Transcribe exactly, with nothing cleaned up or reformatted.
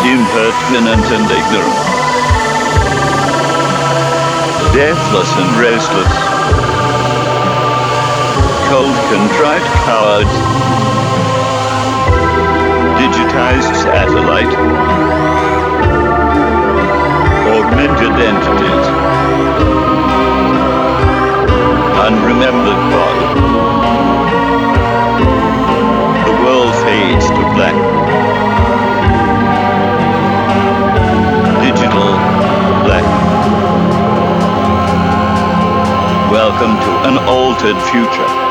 impertinent and ignorant, deathless and restless, cold, contrite cowards, digitized satellite, augmented entities, unremembered God. The world fades to black. Digital black. Welcome to an altered future.